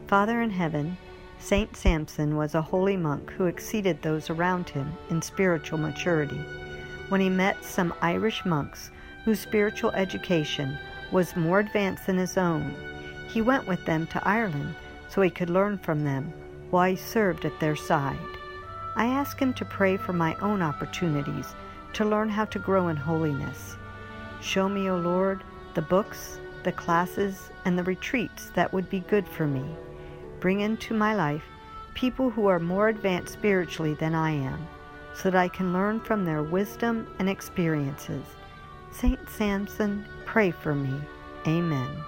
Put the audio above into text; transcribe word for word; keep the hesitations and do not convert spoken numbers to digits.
Father in heaven, Saint Samson was a holy monk who exceeded those around him in spiritual maturity. When he met some Irish monks whose spiritual education was more advanced than his own, he went with them to Ireland so he could learn from them while he served at their side. I ask him to pray for my own opportunities to learn how to grow in holiness. Show me, O Lord, the books, the classes, and the retreats that would be good for me. Bring into my life people who are more advanced spiritually than I am, so that I can learn from their wisdom and experiences. Saint Samson, pray for me. Amen.